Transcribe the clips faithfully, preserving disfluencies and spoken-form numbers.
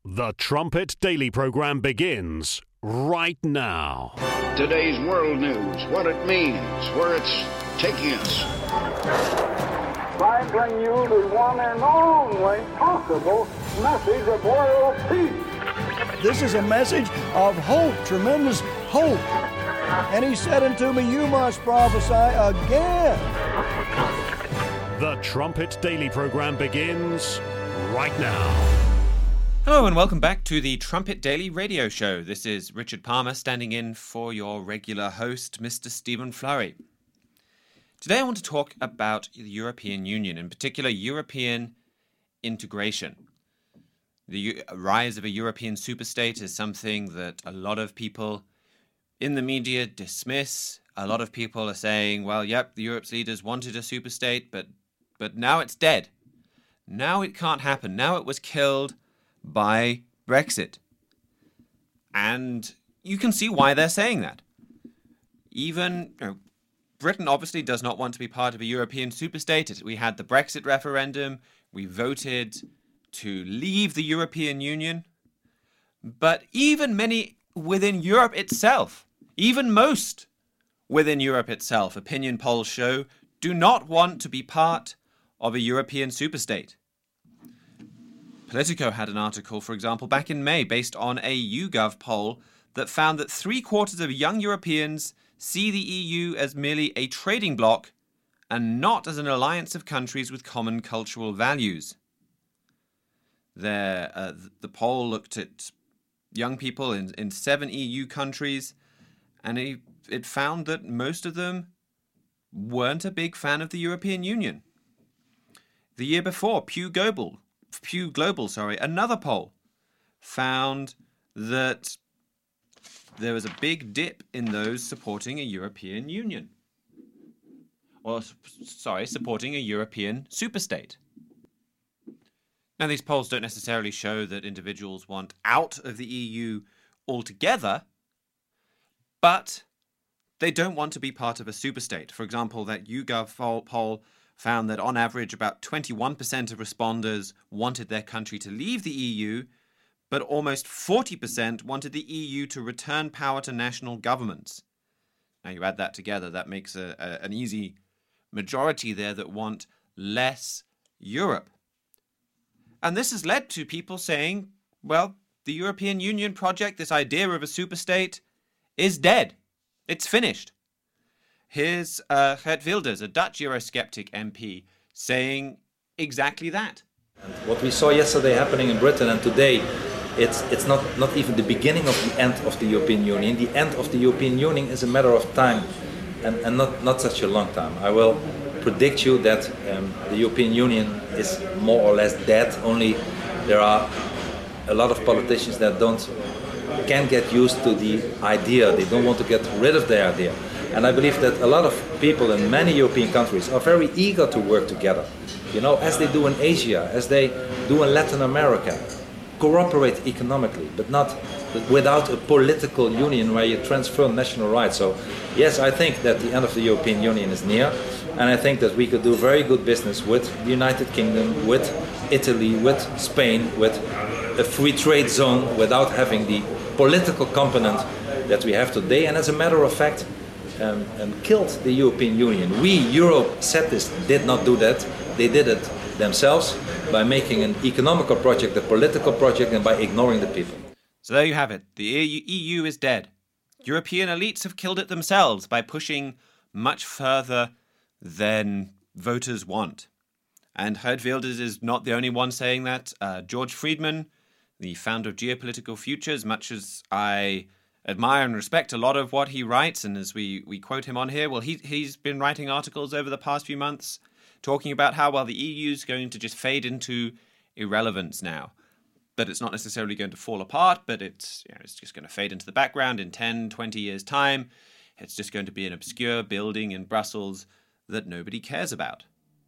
The Trumpet Daily Program begins right now. Today's world news, what it means, where it's taking us. I bring you the one and only possible message of world peace. This is a message of hope, tremendous hope. And he said unto me, you must prophesy again. The Trumpet Daily Program begins right now. Hello and welcome back to the Trumpet Daily Radio Show. This is Richard Palmer standing in for your regular host, Mister Stephen Flurry. Today I want to talk about the European Union, in particular European integration. The U- rise of a European superstate is something that a lot of people in the media dismiss. A lot of people are saying, well, yep, the Europe's leaders wanted a superstate, but but now it's dead. Now it can't happen. Now it was killed by Brexit. And you can see why they're saying that. Even, you know, Britain obviously does not want to be part of a European superstate. We had the Brexit referendum. We voted to leave the European Union. But even many within Europe itself, even most within Europe itself, opinion polls show, do not want to be part of a European superstate. Politico had an article, for example, back in May, based on a YouGov poll that found that three quarters of young Europeans see the E U as merely a trading bloc and not as an alliance of countries with common cultural values. There, uh, the poll looked at young people in, in seven E U countries, and it, it found that most of them weren't a big fan of the European Union. The year before, Pew Global, Pew Global, sorry, another poll found that there was a big dip in those supporting a European Union. Or, sorry, supporting a European superstate. Now, these polls don't necessarily show that individuals want out of the E U altogether, but they don't want to be part of a superstate. For example, that YouGov poll found that on average about twenty-one percent of responders wanted their country to leave the E U, but almost forty percent wanted the E U to return power to national governments. Now you add that together, that makes a, a, an easy majority there that want less Europe. And this has led to people saying, well, the European Union project, this idea of a superstate, is dead. It's finished. Here's uh, Geert Wilders, a Dutch Eurosceptic M P, saying exactly that. What we saw yesterday happening in Britain and today, it's it's not, not even the beginning of the end of the European Union. The end of the European Union is a matter of time, and, and not, not such a long time. I will predict you that um, the European Union is more or less dead, only there are a lot of politicians that don't can get used to the idea. They don't want to get rid of the idea. And I believe that a lot of people in many European countries are very eager to work together, you know, as they do in Asia, as they do in Latin America, cooperate economically, but not without a political union where you transfer national rights. So, yes, I think that the end of the European Union is near, and I think that we could do very good business with the United Kingdom, with Italy, with Spain, with a free trade zone without having the political component that we have today. And as a matter of fact, Um, and killed the European Union. We, Eurosceptics, did not do that. They did it themselves by making an economical project a political project and by ignoring the people. So there you have it. The E U is dead. European elites have killed it themselves by pushing much further than voters want. And Geert Wilders is not the only one saying that. Uh, George Friedman, the founder of Geopolitical Futures, much as I admire and respect a lot of what he writes, and as we, we quote him on here, well, he, he's been writing articles over the past few months talking about how, well, the E U is going to just fade into irrelevance now. That it's not necessarily going to fall apart, but it's, you know, it's just going to fade into the background in ten, twenty years' time. It's just going to be an obscure building in Brussels that nobody cares about.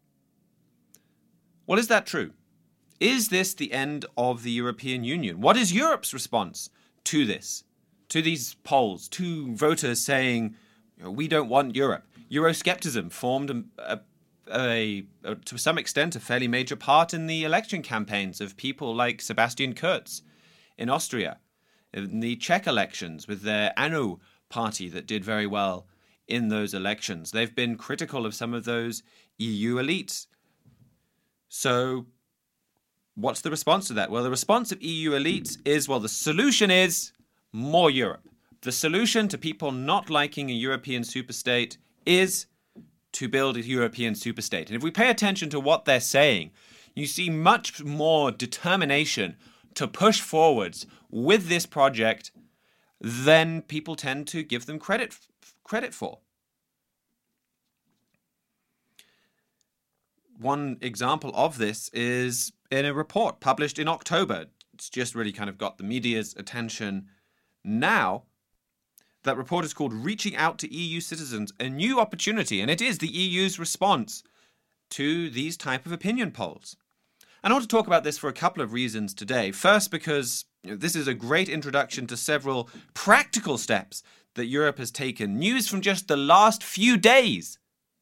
Well, is that true? Is this the end of the European Union? What is Europe's response to this? To these polls, to voters saying, you know, we don't want Europe. Euroscepticism formed a, a, a, to some extent, a fairly major part in the election campaigns of people like Sebastian Kurz. in Austria, in the Czech elections with their ANO party that did very well in those elections. They've been critical of some of those E U elites. So what's the response to that? Well, the response of E U elites is, well, the solution is more Europe. The solution to people not liking a European superstate is to build a European superstate. And if we pay attention to what they're saying, you see much more determination to push forwards with this project than people tend to give them credit credit for. One example of this is in a report published in October. It's just really kind of got the media's attention now. That report is called Reaching Out to E U Citizens, a New Opportunity, and it is the E U's response to these type of opinion polls. And I want to talk about this for a couple of reasons today. First, because you know, this is a great introduction to several practical steps that Europe has taken. News from just the last few days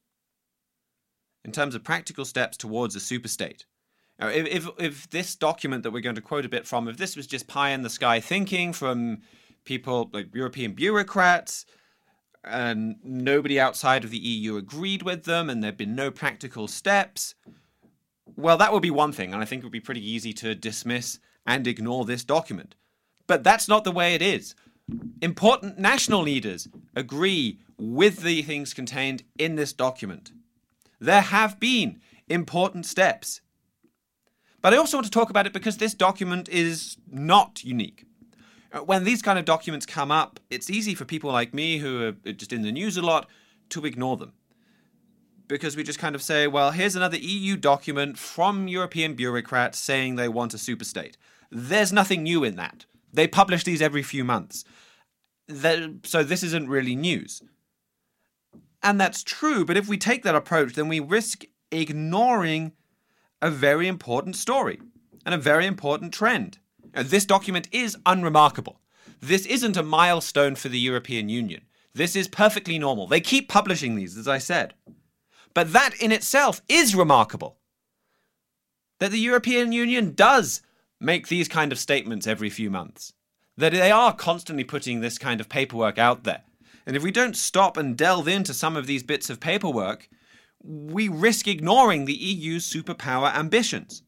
in terms of practical steps towards a superstate. Now, if, if, if this document that we're going to quote a bit from, if this was just pie in the sky thinking from people like European bureaucrats, and nobody outside of the E U agreed with them, and there'd been no practical steps, well, that would be one thing, and I think it would be pretty easy to dismiss and ignore this document. But that's not the way it is. Important national leaders agree with the things contained in this document. There have been important steps. But I also want to talk about it because this document is not unique. When these kind of documents come up, it's easy for people like me who are just in the news a lot to ignore them. Because we just kind of say, well, here's another E U document from European bureaucrats saying they want a superstate. There's nothing new in that. They publish these every few months. They're, so this isn't really news. And that's true, but if we take that approach, then we risk ignoring a very important story and a very important trend. This document is unremarkable. This isn't a milestone for the European Union. This is perfectly normal. They keep publishing these, as I said. But that in itself is remarkable. That the European Union does make these kind of statements every few months. That they are constantly putting this kind of paperwork out there. And if we don't stop and delve into some of these bits of paperwork, we risk ignoring the E U's superpower ambitions.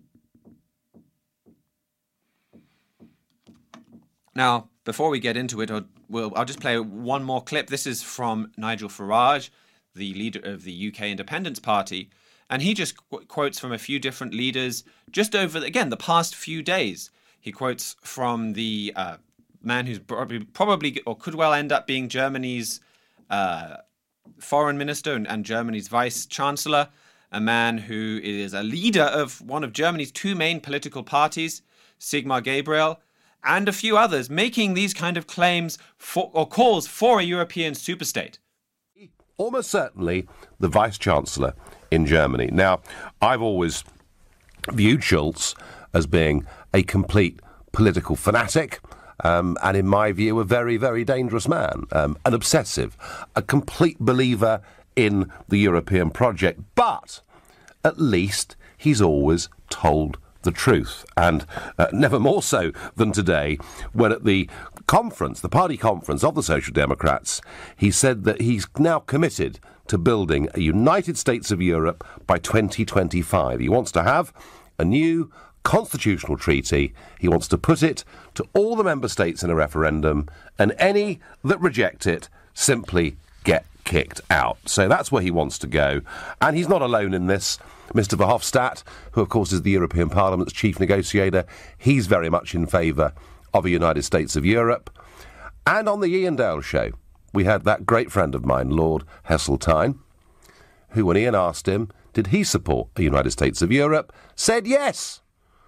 Now, before we get into it, I'll, we'll, I'll just play one more clip. This is from Nigel Farage, the leader of the U K Independence Party. And he just qu- quotes from a few different leaders just over, again, the past few days. He quotes from the uh, man who's probably, probably or could well end up being Germany's uh, foreign minister and, and Germany's vice chancellor, a man who is a leader of one of Germany's two main political parties, Sigmar Gabriel, and a few others making these kind of claims for, or calls for a European superstate. Almost certainly the Vice-Chancellor in Germany. Now, I've always viewed Schulz as being a complete political fanatic, um, and in my view, a very, very dangerous man, um, an obsessive, a complete believer in the European project. But at least he's always told the truth, and uh, never more so than today, when at the conference, the party conference of the Social Democrats, he said that he's now committed to building a United States of Europe by twenty twenty-five. He wants to have a new constitutional treaty. He wants to put it to all the member states in a referendum, and any that reject it simply get kicked out. So that's where he wants to go, and he's not alone in this. Mister Verhofstadt, who of course is the European Parliament's chief negotiator, he's very much in favour of a United States of Europe. And on the Ian Dale show, we had that great friend of mine, Lord Heseltine, who, when Ian asked him, did he support a United States of Europe, said yes.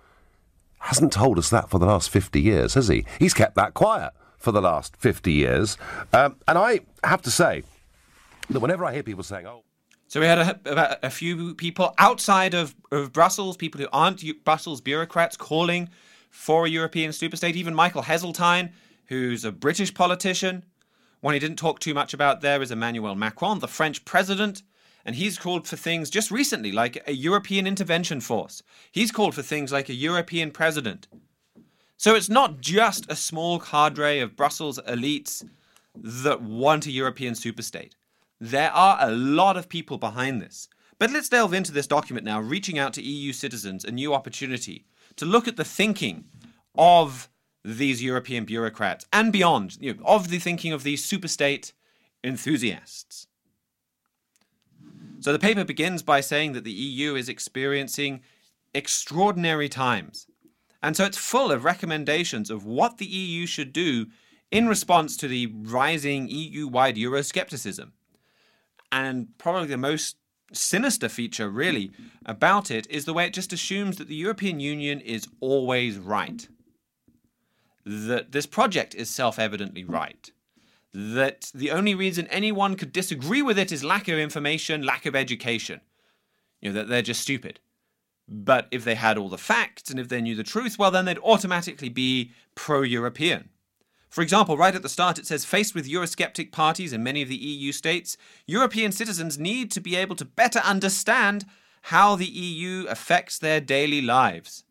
Hasn't told us that for the last fifty years, has he? He's kept that quiet for the last fifty years. Um, and I have to say that whenever I hear people saying, oh... So we had a, about a few people outside of, of Brussels, people who aren't U- Brussels bureaucrats, calling for a European superstate. Even Michael Heseltine, who's a British politician. One he didn't talk too much about there is Emmanuel Macron, the French president. And he's called for things just recently, like a European intervention force. He's called for things like a European president. So it's not just a small cadre of Brussels elites that want a European superstate. There are a lot of people behind this. But let's delve into this document now, reaching out to E U citizens, a new opportunity to look at the thinking of these European bureaucrats and beyond, you know, of the thinking of these superstate enthusiasts. So the paper begins by saying that the E U is experiencing extraordinary times. And so it's full of recommendations of what the E U should do in response to the rising E U-wide Euroscepticism. And probably the most sinister feature, really, about it is the way it just assumes that the European Union is always right. That this project is self-evidently right. That the only reason anyone could disagree with it is lack of information, lack of education. You know, that they're just stupid. But if they had all the facts and if they knew the truth, well, then they'd automatically be pro-European. For example, right at the start, it says, faced with Eurosceptic parties in many of the E U states, European citizens need to be able to better understand how the E U affects their daily lives.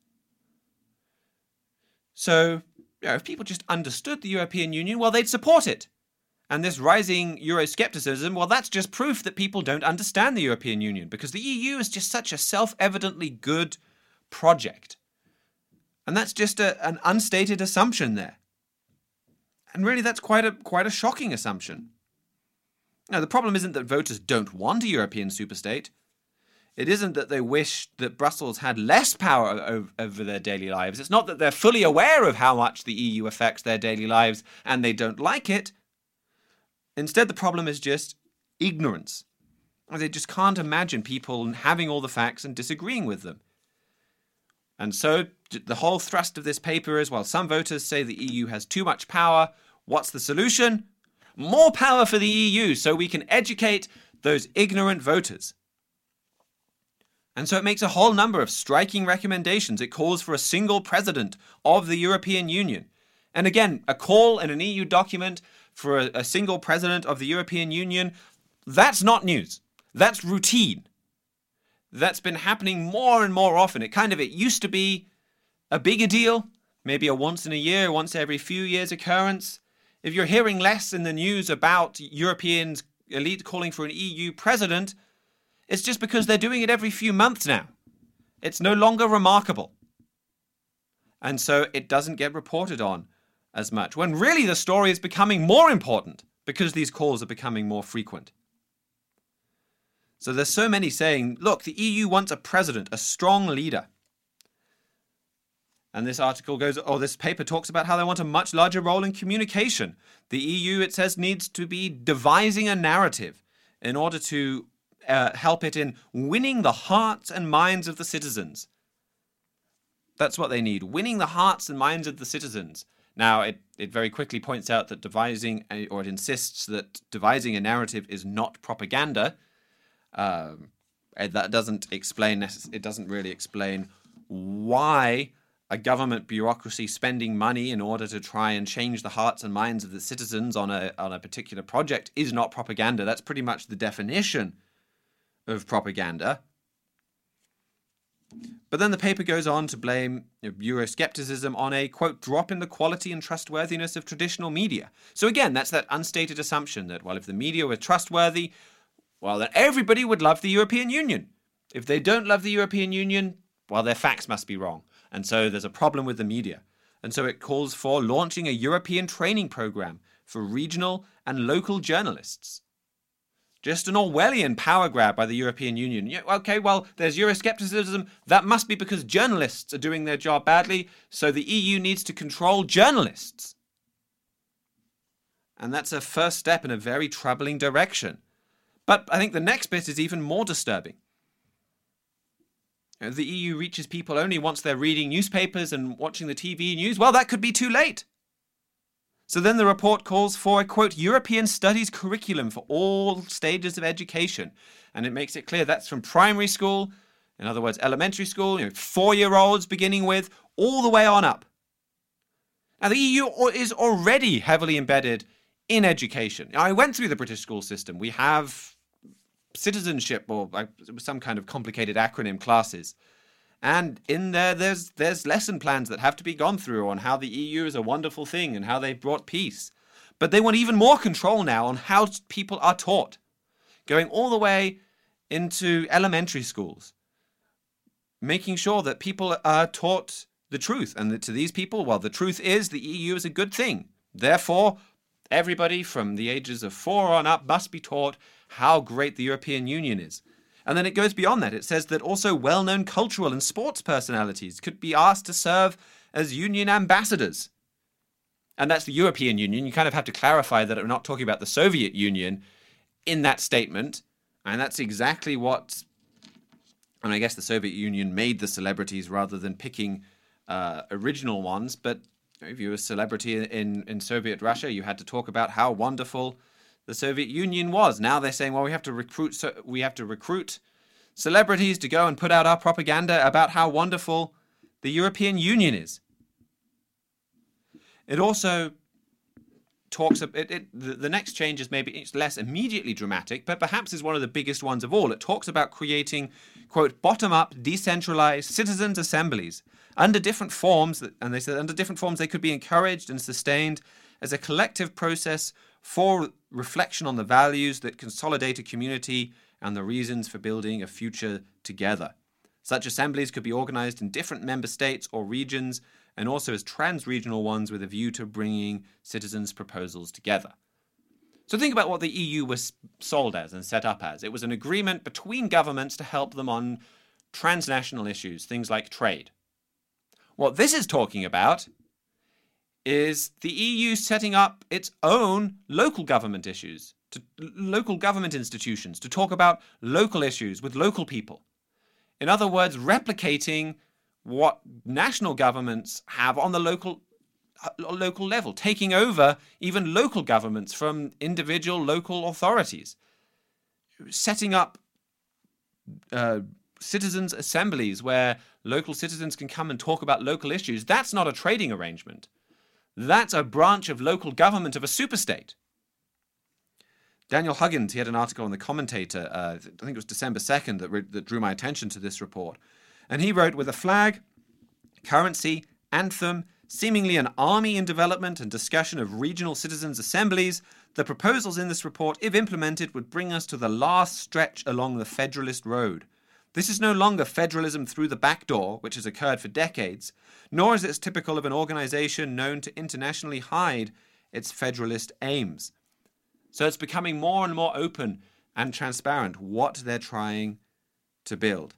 So, you know, if people just understood the European Union, well, they'd support it. And this rising Euroscepticism, well, that's just proof that people don't understand the European Union, because the E U is just such a self-evidently good project. And that's just a, an unstated assumption there. And really, that's quite a quite a shocking assumption. Now, the problem isn't that voters don't want a European superstate. It isn't that they wish that Brussels had less power over, over their daily lives. It's not that they're fully aware of how much the E U affects their daily lives and they don't like it. Instead, the problem is just ignorance. They just can't imagine people having all the facts and disagreeing with them. And so the whole thrust of this paper is, well, some voters say the E U has too much power. What's the solution? More power for the E U so we can educate those ignorant voters. And so it makes a whole number of striking recommendations. It calls for a single president of the European Union. And again, a call in an E U document for a, a single president of the European Union, that's not news. That's routine. That's been happening more and more often. It kind of, it used to be a bigger deal, maybe a once in a year, once every few years occurrence. If you're hearing less in the news about Europeans elite calling for an E U president, it's just because they're doing it every few months now. It's no longer remarkable. And so it doesn't get reported on as much, when really the story is becoming more important because these calls are becoming more frequent. So there's so many saying, look, the E U wants a president, a strong leader. And this article goes, or this paper talks about how they want a much larger role in communication. The E U, it says, needs to be devising a narrative in order to uh, help it in winning the hearts and minds of the citizens. That's what they need, winning the hearts and minds of the citizens. Now, it, it very quickly points out that devising, a, or it insists that devising a narrative is not propaganda. Um, that doesn't explain, it doesn't really explain why a government bureaucracy spending money in order to try and change the hearts and minds of the citizens on a on a particular project is not propaganda. That's pretty much the definition of propaganda. But then the paper goes on to blame you know, Euroscepticism on a, quote, drop in the quality and trustworthiness of traditional media. So again, that's that unstated assumption that, well, if the media were trustworthy, well, then everybody would love the European Union. If they don't love the European Union, well, their facts must be wrong. And so there's a problem with the media. And so it calls for launching a European training program for regional and local journalists. Just an Orwellian power grab by the European Union. Yeah, okay, well, there's Euroscepticism. That must be because journalists are doing their job badly, so the E U needs to control journalists. And that's a first step in a very troubling direction. But I think the next bit is even more disturbing. The E U reaches people only once they're reading newspapers and watching the T V news. Well, that could be too late. So then the report calls for a, quote, European studies curriculum for all stages of education. And it makes it clear that's from primary school, in other words, elementary school, you know, four-year-olds beginning with, all the way on up. Now, the E U is already heavily embedded in education. Now, I went through the British school system. We have citizenship or some kind of complicated acronym classes. And in there, there's there's lesson plans that have to be gone through on how the E U is a wonderful thing and how they've brought peace. But they want even more control now on how people are taught, going all the way into elementary schools, making sure that people are taught the truth, and that to these people, well, the truth is the E U is a good thing. Therefore, everybody from the ages of four on up must be taught how great the European Union is. And then it goes beyond that. It says that also well-known cultural and sports personalities could be asked to serve as union ambassadors. And that's the European Union. You kind of have to clarify that we're not talking about the Soviet Union in that statement. And that's exactly what, and I guess the Soviet Union made the celebrities rather than picking uh, original ones. But if you were a celebrity in, in Soviet Russia, you had to talk about how wonderful the Soviet Union was. Now they're saying, well, we have to recruit, so we have to recruit celebrities to go and put out our propaganda about how wonderful the European Union is. It also talks, it, it, the, the next change is maybe it's less immediately dramatic, but perhaps is one of the biggest ones of all. It talks about creating, quote, bottom-up, decentralized citizens' assemblies under different forms, and they said under different forms they could be encouraged and sustained as a collective process for reflection on the values that consolidate a community and the reasons for building a future together. Such assemblies could be organized in different member states or regions, and also as trans-regional ones with a view to bringing citizens' proposals together. So think about what the E U was sold as and set up as. It was an agreement between governments to help them on transnational issues, things like trade. What this is talking about is the E U setting up its own local government issues, to local government institutions, to talk about local issues with local people. In other words, replicating what national governments have on the local local level, taking over even local governments from individual local authorities, setting up uh, citizens' assemblies where local citizens can come and talk about local issues. That's not a trading arrangement. That's a branch of local government of a superstate. Daniel Huggins, he had an article in The Commentator, uh, I think it was December second, that, re- that drew my attention to this report. And he wrote, with a flag, currency, anthem, seemingly an army in development and discussion of regional citizens' assemblies, the proposals in this report, if implemented, would bring us to the last stretch along the federalist road. This is no longer federalism through the back door, which has occurred for decades, nor is it typical of an organization known to internationally hide its federalist aims. So it's becoming more and more open and transparent what they're trying to build.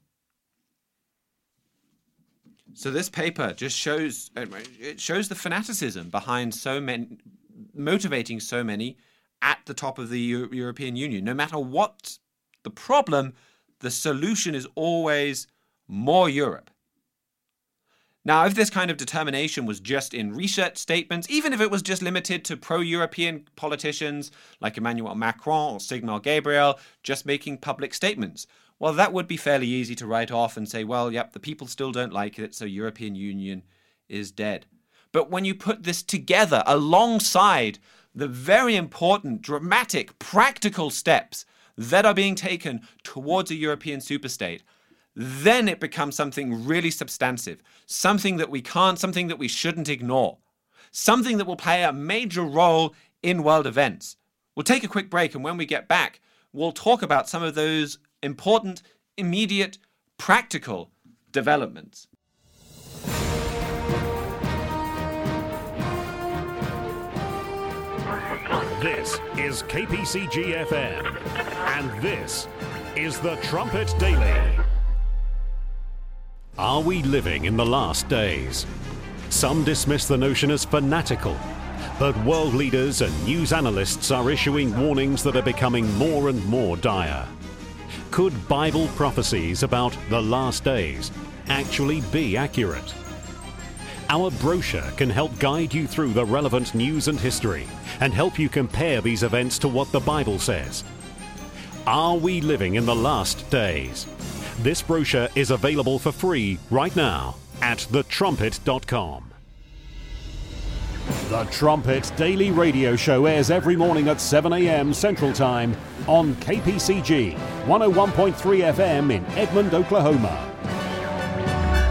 So this paper just shows, it shows the fanaticism behind so many, motivating so many at the top of the Euro- European Union. No matter what the problem, the solution is always more Europe. Now, if this kind of determination was just in research statements, even if it was just limited to pro-European politicians like Emmanuel Macron or Sigmar Gabriel just making public statements, well, that would be fairly easy to write off and say, well, yep, the people still don't like it, so European Union is dead. But when you put this together alongside the very important, dramatic, practical steps that are being taken towards a European superstate, then it becomes something really substantive, something that we can't, something that we shouldn't ignore, something that will play a major role in world events. We'll take a quick break, and when we get back, we'll talk about some of those important, immediate, practical developments. This is K P C G F M, and this is the Trumpet Daily. Are we living in the last days? Some dismiss the notion as fanatical, but world leaders and news analysts are issuing warnings that are becoming more and more dire. Could Bible prophecies about the last days actually be accurate? Our brochure can help guide you through the relevant news and history and help you compare these events to what the Bible says. Are we living in the last days? This brochure is available for free right now at the trumpet dot com. The Trumpet Daily Radio Show airs every morning at seven a.m. Central Time on K P C G one oh one point three F M in Edmond, Oklahoma.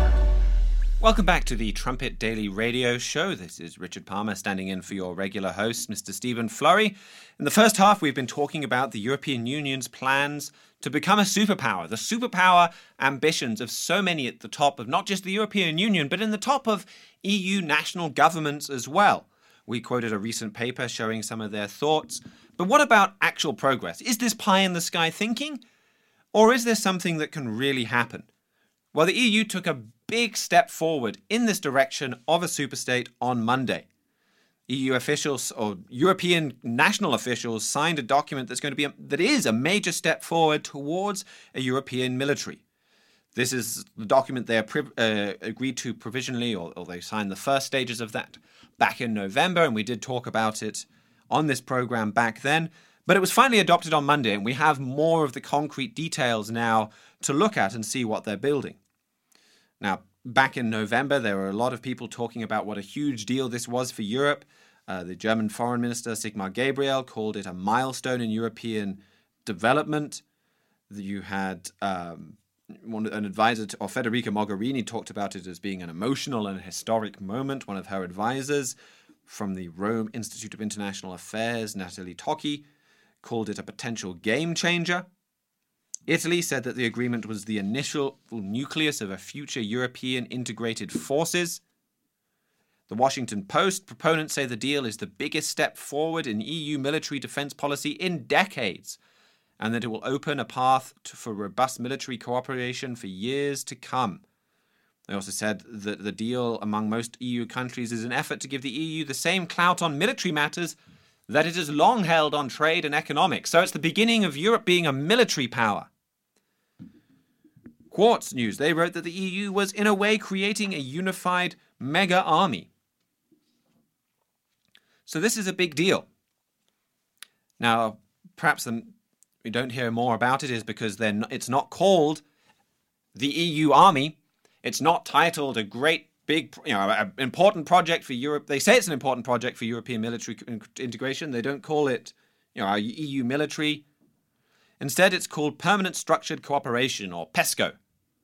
Welcome back to the Trumpet Daily Radio Show. This is Richard Palmer standing in for your regular host, Mister Stephen Flurry. In the first half, we've been talking about the European Union's plans to become a superpower, the superpower ambitions of so many at the top of not just the European Union, but in the top of E U national governments as well. We quoted a recent paper showing some of their thoughts. But what about actual progress? Is this pie-in-the-sky thinking? Or is there something that can really happen? Well, the E U took a big step forward in this direction of a superstate on Monday. E U officials or European national officials signed a document that's going to be a, that is a major step forward towards a European military. This is the document they uh, agreed to provisionally, or, or they signed the first stages of that back in November, and we did talk about it on this program back then. But it was finally adopted on Monday, and we have more of the concrete details now to look at and see what they're building. Now, back in November, there were a lot of people talking about what a huge deal this was for Europe. Uh, the German Foreign Minister, Sigmar Gabriel, called it a milestone in European development. You had um, one, an advisor, to, or Federica Mogherini, talked about it as being an emotional and historic moment. One of her advisors from the Rome Institute of International Affairs, Natalie Tocchi, called it a potential game changer. Italy said that the agreement was the initial nucleus of a future European integrated forces. The Washington Post proponents say the deal is the biggest step forward in E U military defense policy in decades, and that it will open a path to, for robust military cooperation for years to come. They also said that the deal among most E U countries is an effort to give the E U the same clout on military matters that it has long held on trade and economics. So it's the beginning of Europe being a military power. Quartz News, they wrote that the E U was in a way creating a unified mega army. So this is a big deal. Now, perhaps the, we don't hear more about it is because they're not, it's not called the E U Army. It's not titled a great big, you know, an important project for Europe. They say it's an important project for European military integration. They don't call it, you know, our E U military. Instead, it's called Permanent Structured Cooperation, or PESCO.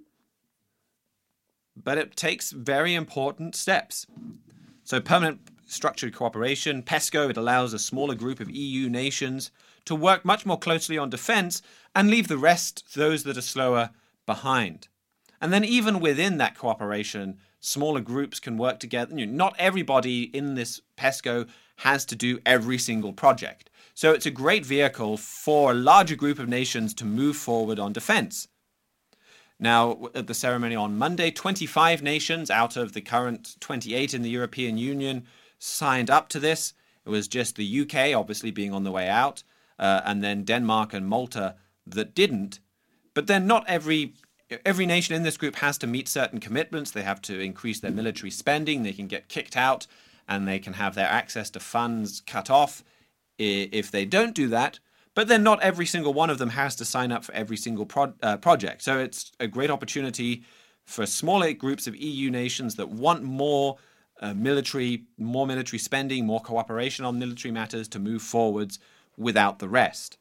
But it takes very important steps. So Permanent Structured Cooperation, PESCO, it allows a smaller group of E U nations to work much more closely on defense and leave the rest, those that are slower, behind. And then even within that cooperation, smaller groups can work together. You know, not everybody in this PESCO has to do every single project. So it's a great vehicle for a larger group of nations to move forward on defense. Now, at the ceremony on Monday, twenty-five nations out of the current twenty-eight in the European Union signed up to this. It was just the U K, obviously being on the way out, uh, and then Denmark and Malta that didn't. But then not every every nation in this group has to meet certain commitments. They have to increase their military spending. They can get kicked out, and they can have their access to funds cut off if they don't do that. But then not every single one of them has to sign up for every single pro- uh, project. So it's a great opportunity for smaller groups of E U nations that want more uh, military, more military spending, more cooperation on military matters to move forwards without the rest.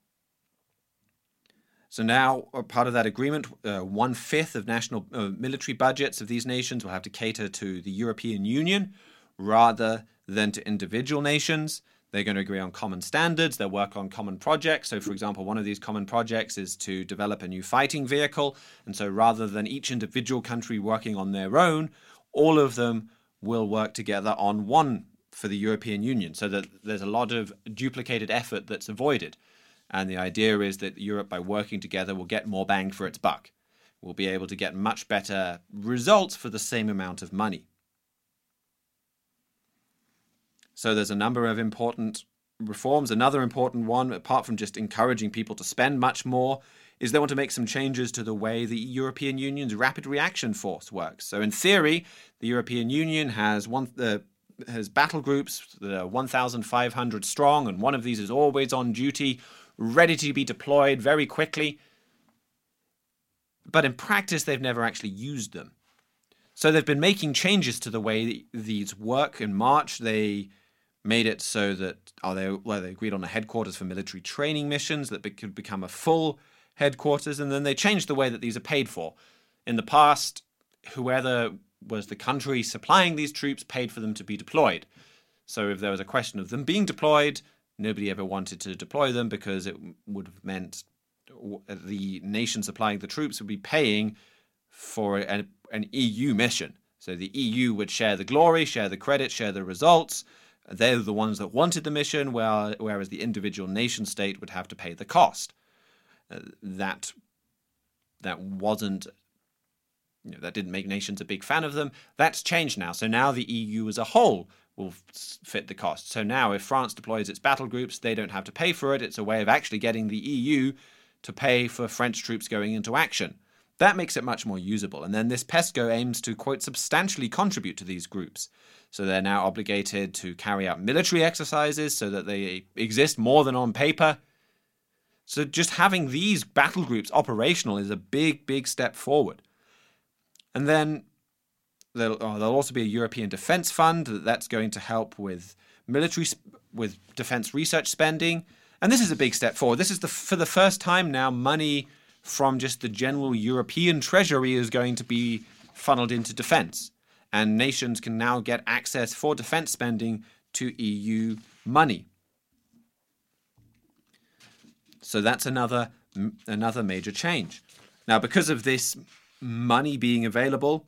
So now, a part of that agreement, uh, one-fifth of national uh, military budgets of these nations will have to cater to the European Union rather than to individual nations. They're going to agree on common standards. They'll work on common projects. So, for example, one of these common projects is to develop a new fighting vehicle. And so rather than each individual country working on their own, all of them will work together on one for the European Union, so that there's a lot of duplicated effort that's avoided. And the idea is that Europe, by working together, will get more bang for its buck. We'll be able to get much better results for the same amount of money. So there's a number of important reforms. Another important one, apart from just encouraging people to spend much more, is they want to make some changes to the way the European Union's Rapid Reaction Force works. So in theory, the European Union has one uh, has battle groups that are one thousand five hundred strong, and one of these is always on duty, ready to be deployed very quickly. But in practice, they've never actually used them. So they've been making changes to the way these work. In March, they made it so that oh, they, well, they agreed on a headquarters for military training missions that be, could become a full headquarters, and then they changed the way that these are paid for. In the past, whoever was the country supplying these troops paid for them to be deployed. So if there was a question of them being deployed, nobody ever wanted to deploy them because it would have meant the nation supplying the troops would be paying for an, an E U mission. So the E U would share the glory, share the credit, share the results. They're the ones that wanted the mission, whereas the individual nation state would have to pay the cost. Uh, that that wasn't, you know, that didn't make nations a big fan of them. That's changed now. So now the E U as a whole will fit the cost. So now if France deploys its battle groups, they don't have to pay for it. It's a way of actually getting the E U to pay for French troops going into action. That makes it much more usable. And then this PESCO aims to, quote, substantially contribute to these groups. So they're now obligated to carry out military exercises so that they exist more than on paper. So just having these battle groups operational is a big, big step forward. And then there'll, oh, there'll also be a European Defence Fund that's going to help with military, with defence research spending. And this is a big step forward. This is the for the first time now money from just the general European treasury is going to be funneled into defence. And nations can now get access for defence spending to E U money. So that's another another major change. Now, because of this money being available,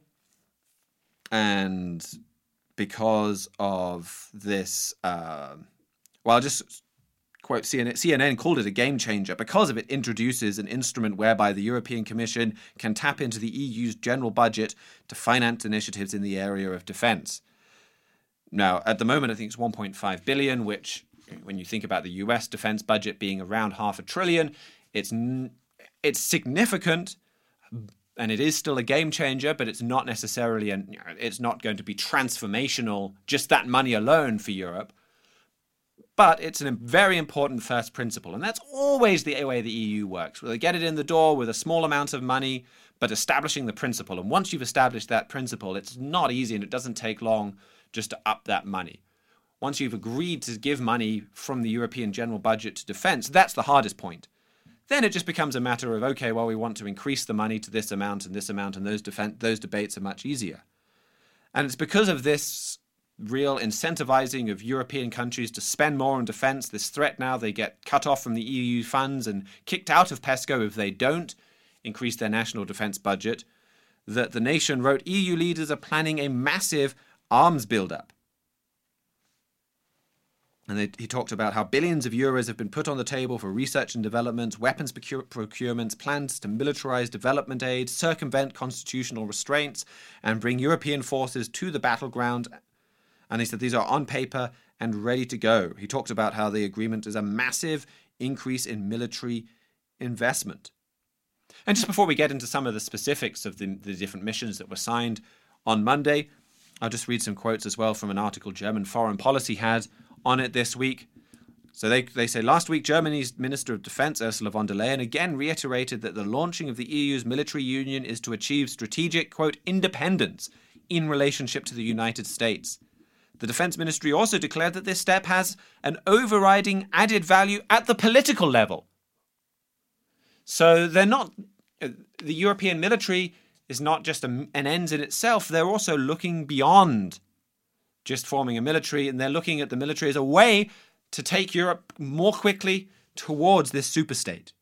and because of this, uh, well, I'll just quote C N N. C N N called it a game changer because of it introduces an instrument whereby the European Commission can tap into the E U's general budget to finance initiatives in the area of defence. Now, at the moment, I think it's one point five billion dollars, which, when you think about the U S defence budget being around half a trillion, it's it's significant, and it is still a game changer, but it's not necessarily, an, it's not going to be transformational, just that money alone for Europe. But it's a very important first principle, and that's always the way the E U works. They get it in the door with a small amount of money, but establishing the principle. And once you've established that principle, it's not easy, and it doesn't take long just to up that money. Once you've agreed to give money from the European general budget to defence, that's the hardest point. Then it just becomes a matter of, okay, well, we want to increase the money to this amount and this amount, and those defen- those debates are much easier. And it's because of this real incentivizing of European countries to spend more on defence, this threat now they get cut off from the E U funds and kicked out of PESCO if they don't increase their national defence budget, that the Nation wrote E U leaders are planning a massive arms build-up. And they, he talked about how billions of euros have been put on the table for research and development, weapons procure, procurements, plans to militarize development aid, circumvent constitutional restraints, and bring European forces to the battleground. And he said these are on paper and ready to go. He talked about how the agreement is a massive increase in military investment. And just before we get into some of the specifics of the, the different missions that were signed on Monday, I'll just read some quotes as well from an article German Foreign Policy had on it this week. So they, they say, last week, Germany's Minister of Defense, Ursula von der Leyen, again reiterated that the launching of the E U's military union is to achieve strategic, quote, independence in relationship to the United States. The Defense Ministry also declared that this step has an overriding added value at the political level. So they're not, the European military is not just a, an end in itself, they're also looking beyond just forming a military, and they're looking at the military as a way to take Europe more quickly towards this superstate.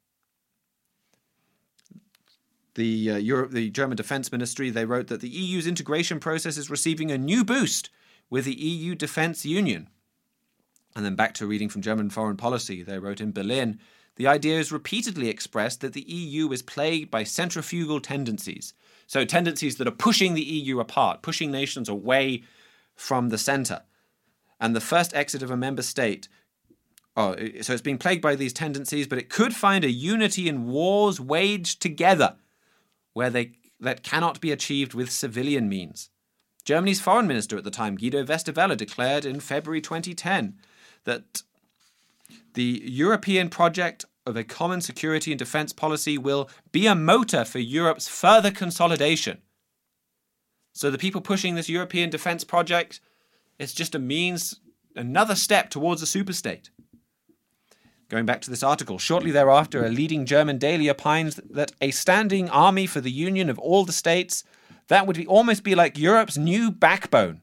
The, uh, Europe, the German Defense Ministry, they wrote that the E U's integration process is receiving a new boost with the E U Defence Union. And then back to reading from German Foreign Policy, they wrote in Berlin, the idea is repeatedly expressed that the E U is plagued by centrifugal tendencies. So tendencies that are pushing the E U apart, pushing nations away from the centre. And the first exit of a member state, oh, so it's being plagued by these tendencies, but it could find a unity in wars waged together where they that cannot be achieved with civilian means. Germany's foreign minister at the time, Guido Westerwelle, declared in February twenty ten that the European project of a common security and defence policy will be a motor for Europe's further consolidation. So the people pushing this European defence project, it's just a means, another step towards a superstate. Going back to this article, shortly thereafter, a leading German daily opines that a standing army for the union of all the states, That would be, almost be like Europe's new backbone.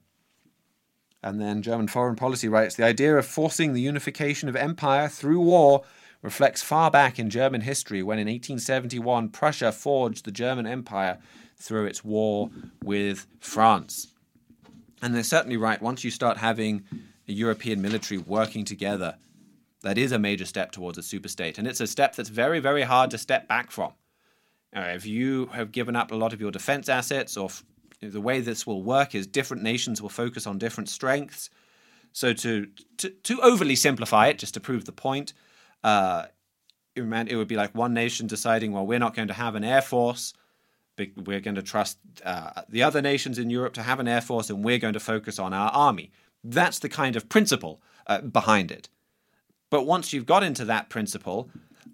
And then German Foreign Policy writes, the idea of forcing the unification of empire through war reflects far back in German history when in eighteen seventy-one Prussia forged the German Empire through its war with France. And they're certainly right. Once you start having a European military working together, that is a major step towards a superstate. And it's a step that's very, very hard to step back from. Uh, if you have given up a lot of your defense assets, or f- the way this will work is different nations will focus on different strengths. So to to, to overly simplify it, just to prove the point, uh, it would be like one nation deciding, well, we're not going to have an air force. We're going to trust uh, the other nations in Europe to have an air force, and we're going to focus on our army. That's the kind of principle uh, behind it. But once you've got into that principle,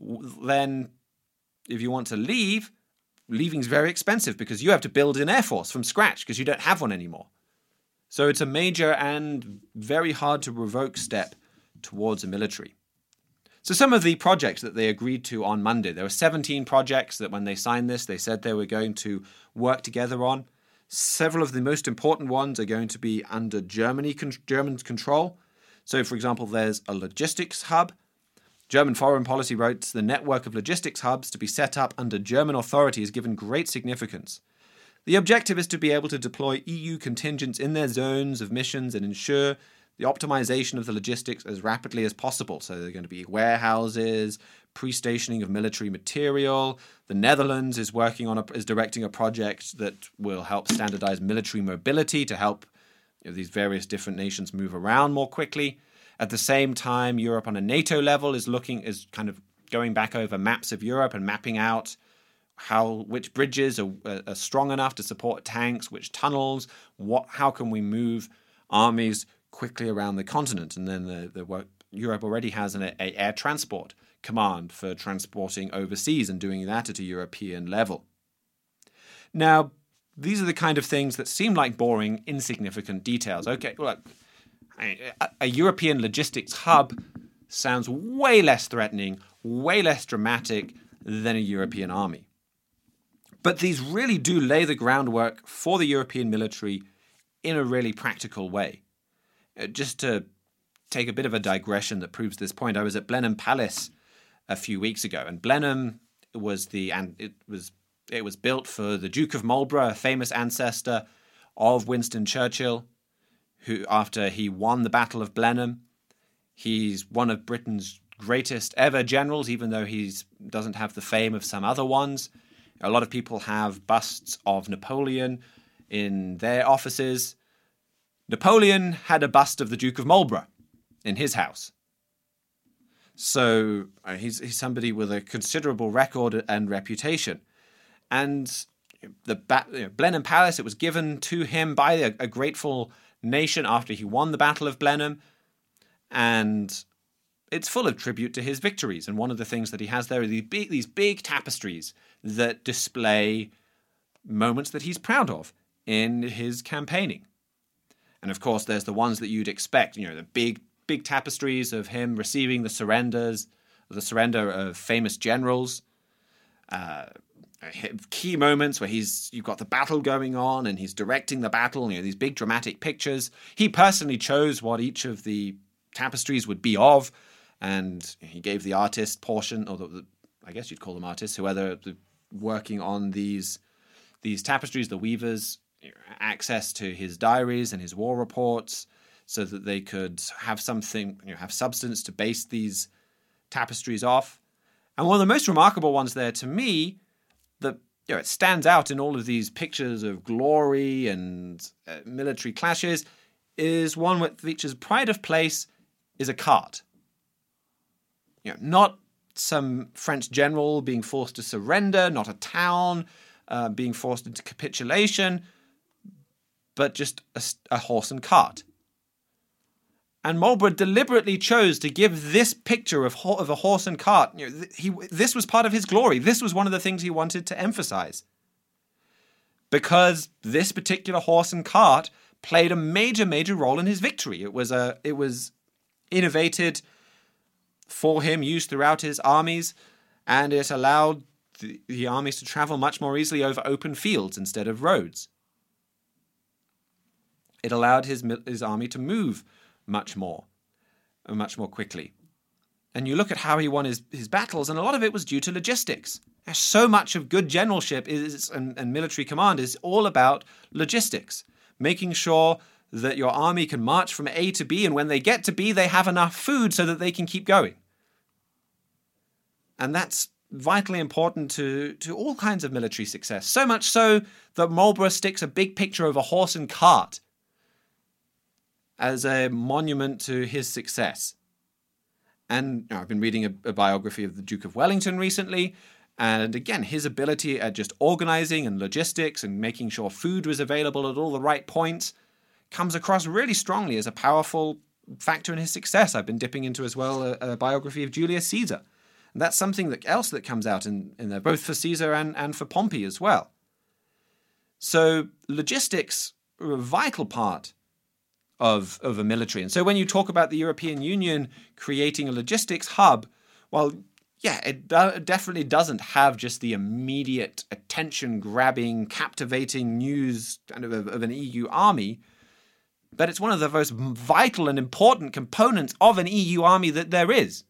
then if you want to leave, leaving's very expensive because you have to build an air force from scratch because you don't have one anymore. So it's a major and very hard to revoke step towards a military. So some of the projects that they agreed to on Monday, there were seventeen projects that when they signed this, they said they were going to work together on. Several of the most important ones are going to be under Germany, German's control. So, for example, there's a logistics hub. German Foreign Policy writes, the network of logistics hubs to be set up under German authority is given great significance. The objective is to be able to deploy E U contingents in their zones of missions and ensure the optimization of the logistics as rapidly as possible. So there are going to be warehouses, pre-stationing of military material. The Netherlands is working on a, is directing a project that will help standardize military mobility to help you know, these various different nations move around more quickly. At the same time, Europe on a NATO level is looking is kind of going back over maps of Europe and mapping out how which bridges are, are strong enough to support tanks, which tunnels, what how can we move armies quickly around the continent. And then the, the work, Europe already has an a, air transport command for transporting overseas and doing that at a European level. Now, these are the kind of things that seem like boring, insignificant details. Okay, look, a, a European logistics hub sounds way less threatening, way less dramatic than a European army. But these really do lay the groundwork for the European military in a really practical way. Just to take a bit of a digression that proves this point, I was at Blenheim Palace a few weeks ago, and Blenheim was the and it was it was built for the Duke of Marlborough, a famous ancestor of Winston Churchill, who after he won the Battle of Blenheim, he's one of Britain's greatest ever generals, even though he doesn't have the fame of some other ones. A lot of people have busts of Napoleon in their offices. Napoleon had a bust of the Duke of Marlborough in his house. So uh, he's, he's somebody with a considerable record and reputation. And the ba- you know, Blenheim Palace, it was given to him by a, a grateful nation after he won the Battle of Blenheim. And it's full of tribute to his victories. And one of the things that he has there are these big, these big tapestries that display moments that he's proud of in his campaigning. And of course, there's the ones that you'd expect, you know, the big, big tapestries of him receiving the surrenders, the surrender of famous generals, uh, key moments where he's you've got the battle going on and he's directing the battle, you know, these big dramatic pictures. He personally chose what each of the tapestries would be of, and he gave the artist portion, or the, the, I guess you'd call them artists, whoever the, working on these these tapestries, the weavers, access to his diaries and his war reports so that they could have something, you know, have substance to base these tapestries off. And one of the most remarkable ones there to me, that you know, it stands out in all of these pictures of glory and uh, military clashes, is one that features pride of place is a cart. You know, not some French general being forced to surrender, not a town uh, being forced into capitulation, but just a, a horse and cart. And Marlborough deliberately chose to give this picture of, of a horse and cart. You know, he, this was part of his glory. This was one of the things he wanted to emphasize. Because this particular horse and cart played a major, major role in his victory. It was a, it was innovated for him, used throughout his armies, and it allowed the, the armies to travel much more easily over open fields instead of roads. It allowed his his army to move much more, much more quickly. And you look at how he won his, his battles, and a lot of it was due to logistics. So much of good generalship is and, and military command is all about logistics, making sure that your army can march from A to B, and when they get to B, they have enough food so that they can keep going. And that's vitally important to, to all kinds of military success. So much so that Marlborough sticks a big picture of a horse and cart as a monument to his success. And you know, I've been reading a, a biography of the Duke of Wellington recently, and again, his ability at just organizing and logistics and making sure food was available at all the right points comes across really strongly as a powerful factor in his success. I've been dipping into as well a, a biography of Julius Caesar. And that's something that else that comes out in, in there, both for Caesar and, and for Pompey as well. So logistics are a vital part of, of a military. And so when you talk about the European Union creating a logistics hub, well, yeah, it do- definitely doesn't have just the immediate attention-grabbing, captivating news kind of, of an E U army, but it's one of the most vital and important components of an E U army that there is.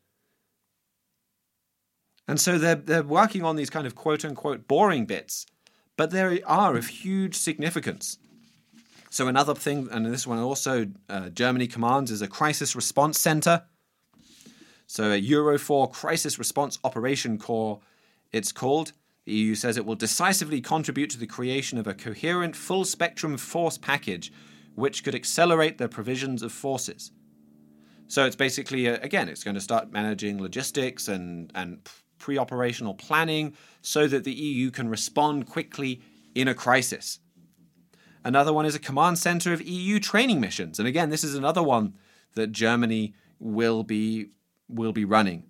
And so they're, they're working on these kind of quote-unquote boring bits, but they are of huge significance. So another thing, and this one also uh, Germany commands, is a crisis response center. So a EUROFOR Crisis Response Operation Corps, it's called. The E U says it will decisively contribute to the creation of a coherent full-spectrum force package which could accelerate the provisions of forces. So it's basically, uh, again, it's going to start managing logistics and, and pre-operational planning so that the E U can respond quickly in a crisis. Another one is a command center of E U training missions. And again, this is another one that Germany will be will be running.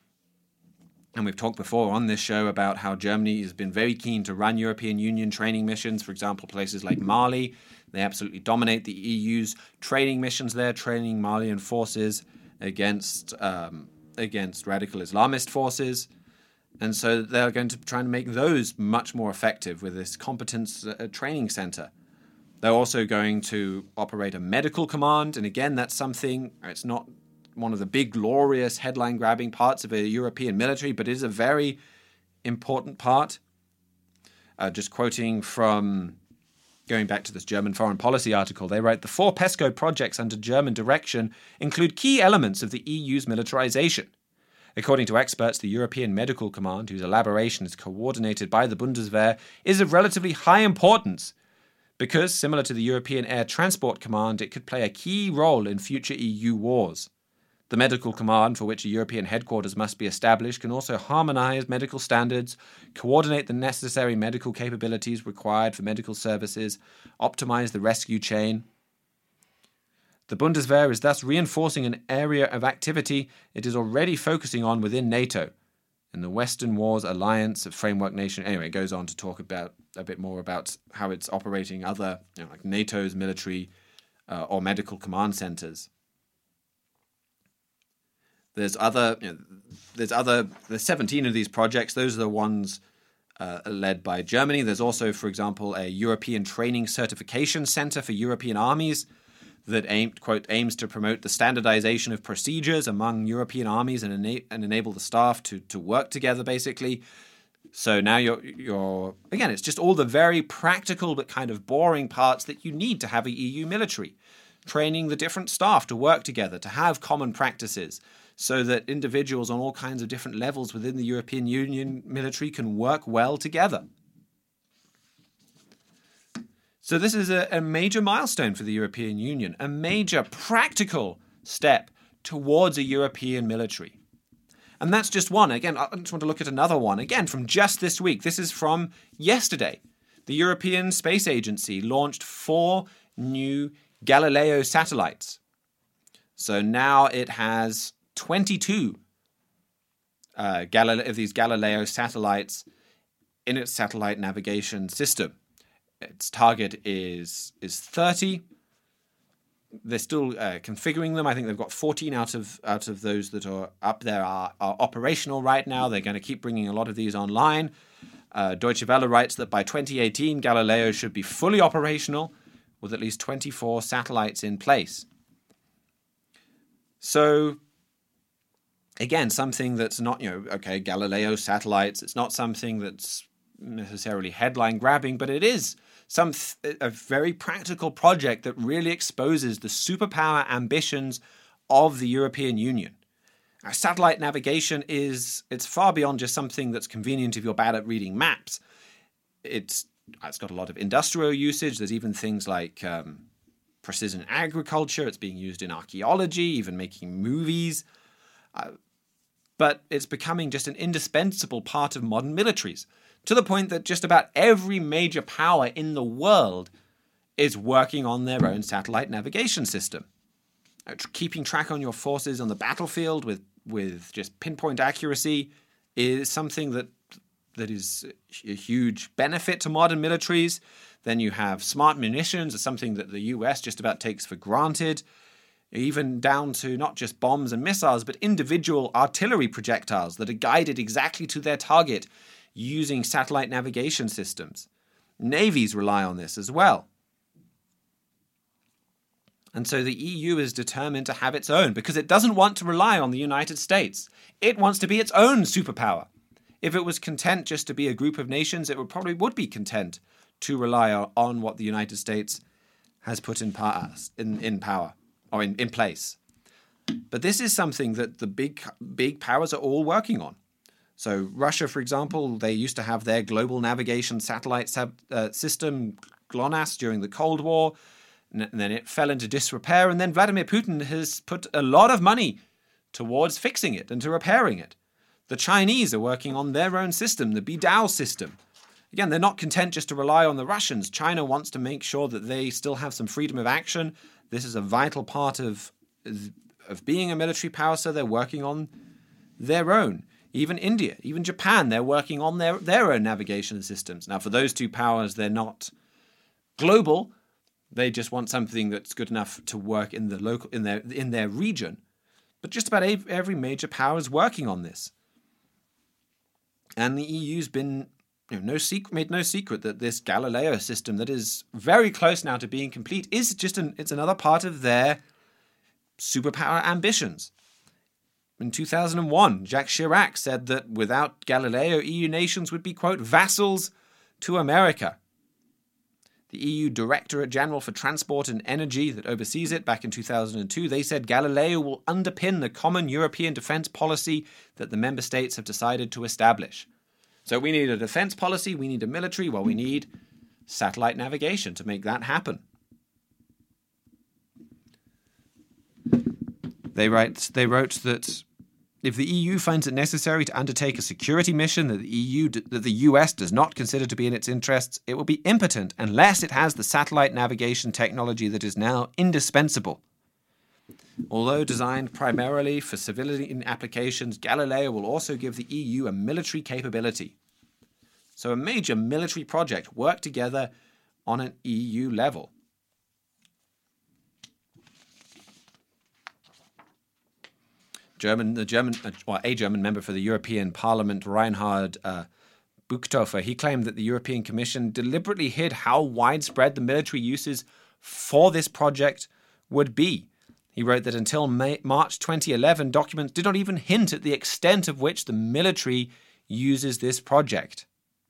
And we've talked before on this show about how Germany has been very keen to run European Union training missions. For example, places like Mali, they absolutely dominate the E U's training missions there, training Malian forces against um, against radical Islamist forces. And so they're going to try and make those much more effective with this competence uh, training center. They're also going to operate a medical command. And again, that's something, it's not one of the big, glorious, headline-grabbing parts of a European military, but it is a very important part. Uh, just quoting from, going back to this German foreign policy article, they write, the four PESCO projects under German direction include key elements of the E U's militarization. According to experts, the European Medical Command, whose elaboration is coordinated by the Bundeswehr, is of relatively high importance because, similar to the European Air Transport Command, it could play a key role in future E U wars. The Medical Command, for which a European headquarters must be established, can also harmonize medical standards, coordinate the necessary medical capabilities required for medical services, optimize the rescue chain. The Bundeswehr is thus reinforcing an area of activity it is already focusing on within NATO, in the Western Wars Alliance of Framework Nation. Anyway, it goes on to talk about a bit more about how it's operating other, you know, like NATO's military uh, or medical command centers. There's other, you know, there's other, there's seventeen of these projects. Those are the ones uh, led by Germany. There's also, for example, a European Training Certification Center for European armies that aimed, quote, aims to promote the standardization of procedures among European armies and, ena- and enable the staff to, to work together, basically. So now you're, you're, again, it's just all the very practical but kind of boring parts that you need to have a E U military. Training the different staff to work together, to have common practices, so that individuals on all kinds of different levels within the European Union military can work well together. So this is a, a major milestone for the European Union, a major practical step towards a European military. And that's just one. Again, I just want to look at another one. Again, from just this week. This is from yesterday. The European Space Agency launched four new Galileo satellites. So now it has twenty-two uh, Galile- of these Galileo satellites in its satellite navigation system. Its target is is thirty. They're still uh, configuring them. I think they've got fourteen out of out of those that are up there are, are operational right now. They're going to keep bringing a lot of these online. Uh, Deutsche Welle writes that by twenty eighteen, Galileo should be fully operational, with at least twenty-four satellites in place. So, again, something that's not, you know, okay, Galileo satellites, it's not something that's necessarily headline grabbing, but it is some th- a very practical project that really exposes the superpower ambitions of the European Union. Our satellite navigation is, it's far beyond just something that's convenient if you're bad at reading maps. It's it's got a lot of industrial usage. There's even things like um, precision agriculture. It's being used in archaeology, even making movies. Uh, but it's becoming just an indispensable part of modern militaries, to the point that just about every major power in the world is working on their own satellite navigation system. Uh, keeping track on your forces on the battlefield with, with just pinpoint accuracy is something that that is a huge benefit to modern militaries. Then you have smart munitions, something that the U S just about takes for granted, even down to not just bombs and missiles, but individual artillery projectiles that are guided exactly to their target using satellite navigation systems. Navies rely on this as well. And so the E U is determined to have its own, because it doesn't want to rely on the United States. It wants to be its own superpower. If it was content just to be a group of nations, it would probably would be content to rely on what the United States has put in power, in, in power or in, in place. But this is something that the big big powers are all working on. So Russia, for example, they used to have their global navigation satellite sub, uh, system, GLONASS, during the Cold War, and then it fell into disrepair, and then Vladimir Putin has put a lot of money towards fixing it and to repairing it. The Chinese are working on their own system, the Bidao system. Again, they're not content just to rely on the Russians. China wants to make sure that they still have some freedom of action. This is a vital part of, of being a military power, so they're working on their own. Even India, even Japan, they're working on their, their own navigation systems. Now, for those two powers, they're not global. They just want something that's good enough to work in the local, in their in their region. But just about every major power is working on this. And the E U's been, you know, no secret, made no secret that this Galileo system that is very close now to being complete is just an, it's another part of their superpower ambitions. In two thousand one, Jacques Chirac said that without Galileo, E U nations would be, quote, vassals to America. The E U Directorate General for Transport and Energy that oversees it back in two thousand two, they said Galileo will underpin the common European defence policy that the member states have decided to establish. So we need a defence policy, we need a military, well, we need satellite navigation to make that happen. They write, they wrote that if the E U finds it necessary to undertake a security mission that the E U, that the U S does not consider to be in its interests, it will be impotent unless it has the satellite navigation technology that is now indispensable. Although designed primarily for civilian applications, Galileo will also give the E U a military capability. So a major military project worked together on an E U level. German, the German, or a German member for the European Parliament, Reinhard uh, Buchthofer, he claimed that the European Commission deliberately hid how widespread the military uses for this project would be. He wrote that until May, March twenty eleven, documents did not even hint at the extent of which the military uses this project.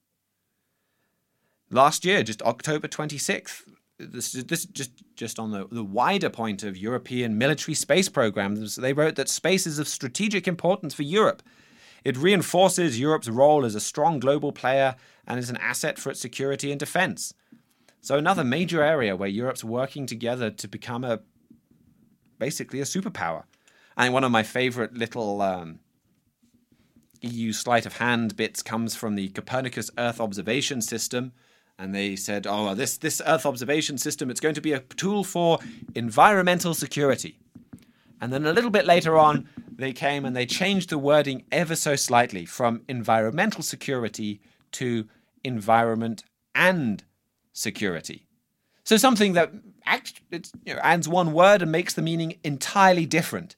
Last year, just October twenty-sixth, This, this just just on the, the wider point of European military space programs, they wrote that space is of strategic importance for Europe. It reinforces Europe's role as a strong global player and is an asset for its security and defense. So another major area where Europe's working together to become a basically a superpower. And one of my favorite little um, E U sleight of hand bits comes from the Copernicus Earth Observation System. And they said, oh, this, this Earth observation system, it's going to be a tool for environmental security. And then a little bit later on, they came and they changed the wording ever so slightly from environmental security to environment and security. So something that act, it's, you know, adds one word and makes the meaning entirely different.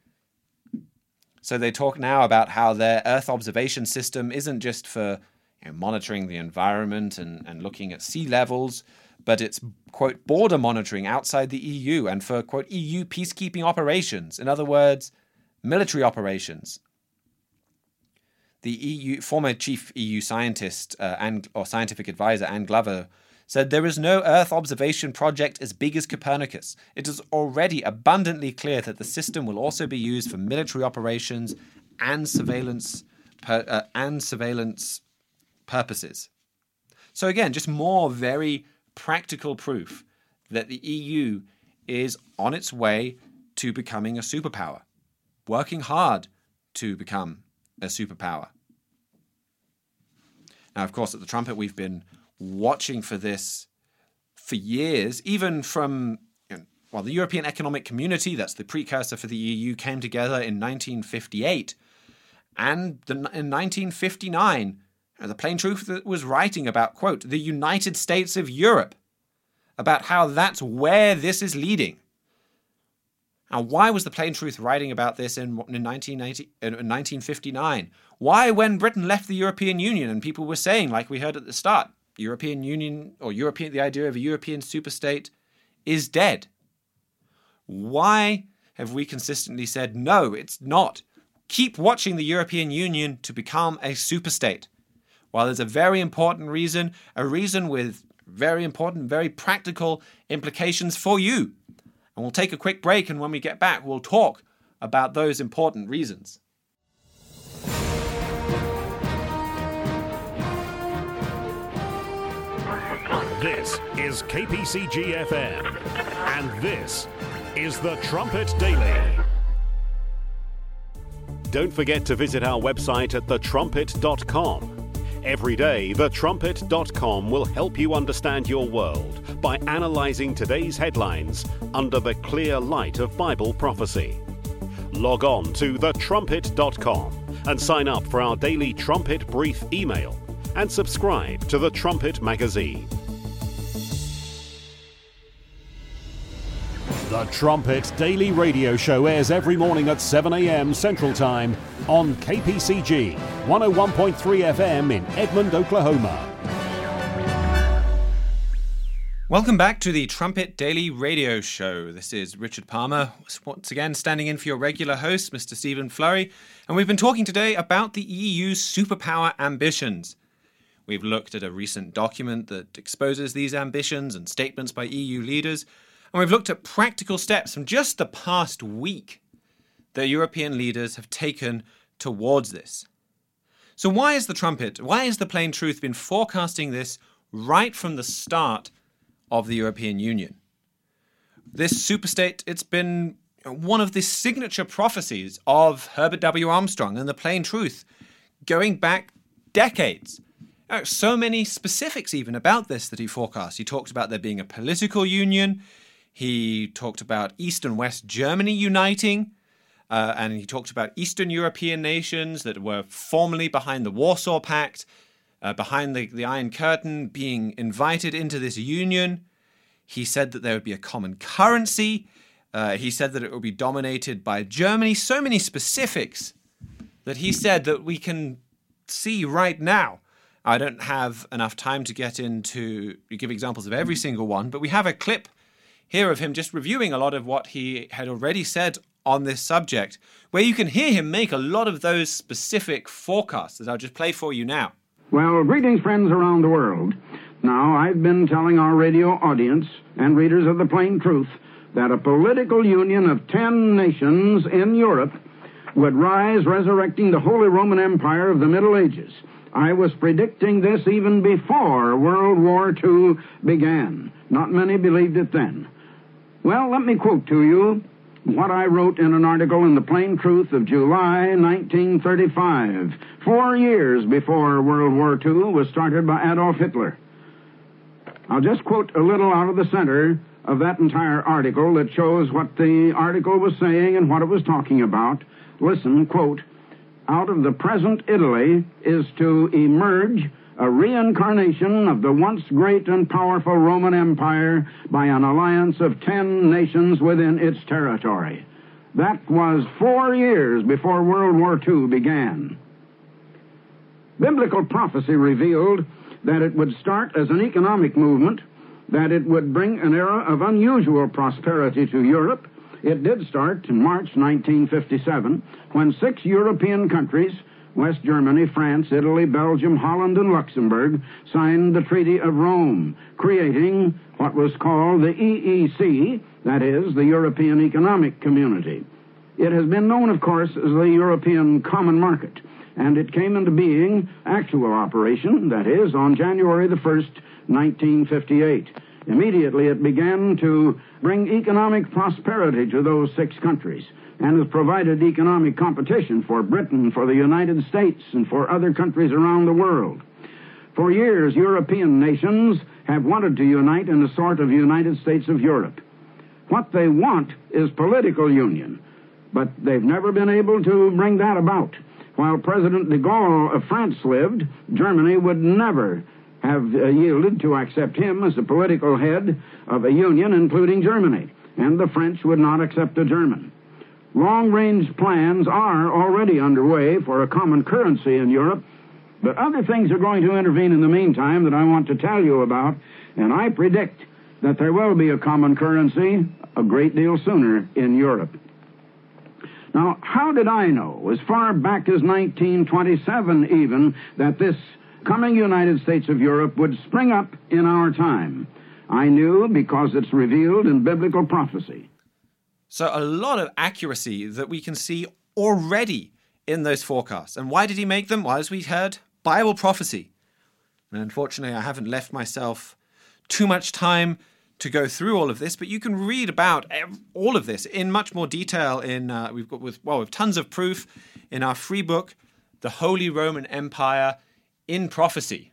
So they talk now about how their Earth observation system isn't just for monitoring the environment and, and looking at sea levels, but it's, quote, border monitoring outside the E U and for, quote, E U peacekeeping operations. In other words, military operations. The E U former chief E U scientist uh, and or scientific advisor Anne Glover said there is no Earth observation project as big as Copernicus. It is already abundantly clear that the system will also be used for military operations and surveillance per, uh, and surveillance purposes. So again, just more very practical proof that the E U is on its way to becoming a superpower, working hard to become a superpower. Now, of course, at the Trumpet, we've been watching for this for years, even from, you know, well, the European Economic Community, that's the precursor for the E U, came together in nineteen fifty-eight. And the, in nineteen fifty-nine, the Plain Truth was writing about, quote, the United States of Europe, about how that's where this is leading. Now, why was the Plain Truth writing about this in, in, nineteen ninety, in nineteen fifty-nine? Why, when Britain left the European Union and people were saying, like we heard at the start, European Union or European, the idea of a European superstate is dead? Why have we consistently said, no, it's not? Keep watching the European Union to become a superstate. Well, there's a very important reason, a reason with very important, very practical implications for you. And we'll take a quick break, and when we get back, we'll talk about those important reasons. This is K P C G F M, and this is The Trumpet Daily. Don't forget to visit our website at the trumpet dot com. Every day, the trumpet dot com will help you understand your world by analysing today's headlines under the clear light of Bible prophecy. Log on to the trumpet dot com and sign up for our daily Trumpet Brief email and subscribe to the Trumpet magazine. The Trumpet Daily Radio Show airs every morning at seven a.m. Central Time on K P C G one oh one point three F M in Edmond, Oklahoma. Welcome back to the Trumpet Daily Radio Show. This is Richard Palmer, once again standing in for your regular host, Mister Stephen Flurry, and we've been talking today about the E U's superpower ambitions. We've looked at a recent document that exposes these ambitions and statements by E U leaders, and we've looked at practical steps from just the past week that European leaders have taken towards this. So why is the Trumpet, why has the Plain Truth been forecasting this right from the start of the European Union? This superstate, it's been one of the signature prophecies of Herbert W. Armstrong and the Plain Truth going back decades. So many specifics even about this that he forecast. He talked about there being a political union. He talked about East and West Germany uniting. Uh, and he talked about Eastern European nations that were formerly behind the Warsaw Pact, uh, behind the, the Iron Curtain, being invited into this union. He said that there would be a common currency. Uh, he said that it would be dominated by Germany. So many specifics that he said that we can see right now. I don't have enough time to get into, give examples of every single one, but we have a clip here of him just reviewing a lot of what he had already said on this subject, where you can hear him make a lot of those specific forecasts that I'll just play for you now. Well, greetings, friends around the world. Now, I've been telling our radio audience and readers of the Plain Truth that a political union of ten nations in Europe would rise, resurrecting the Holy Roman Empire of the Middle Ages. I was predicting this even before World War Two began. Not many believed it then. Well, let me quote to you what I wrote in an article in the Plain Truth of July nineteen thirty-five, four years before World War Two was started by Adolf Hitler. I'll just quote a little out of the center of that entire article that shows what the article was saying and what it was talking about. Listen, quote, "Out of the present Italy is to emerge a reincarnation of the once great and powerful Roman Empire by an alliance of ten nations within its territory." That was four years before World War Two began. Biblical prophecy revealed that it would start as an economic movement that it would bring an era of unusual prosperity to Europe. It did start in March nineteen fifty-seven, when six European countries, West Germany, France, Italy, Belgium, Holland, and Luxembourg, signed the Treaty of Rome, creating what was called the E E C, that is, the European Economic Community. It has been known, of course, as the European Common Market, and it came into being, actual operation, that is, on January the first, nineteen fifty-eight. Immediately it began to bring economic prosperity to those six countries and has provided economic competition for Britain, for the United States, and for other countries around the world. For years, European nations have wanted to unite in a sort of United States of Europe. What they want is political union, but they've never been able to bring that about. While President de Gaulle of France lived, Germany would never have uh, yielded to accept him as the political head of a union, including Germany, and the French would not accept a German. Long-range plans are already underway for a common currency in Europe, but other things are going to intervene in the meantime that I want to tell you about, and I predict that there will be a common currency a great deal sooner in Europe. Now, how did I know, as far back as nineteen twenty-seven even, that this coming United States of Europe would spring up in our time? I knew because it's revealed in biblical prophecy. So a lot of accuracy that we can see already in those forecasts. And why did he make them? Well, as we heard, Bible prophecy. And unfortunately, I haven't left myself too much time to go through all of this, but you can read about all of this in much more detail in, uh, we've got with, well, with tons of proof in our free book, The Holy Roman Empire in Prophecy.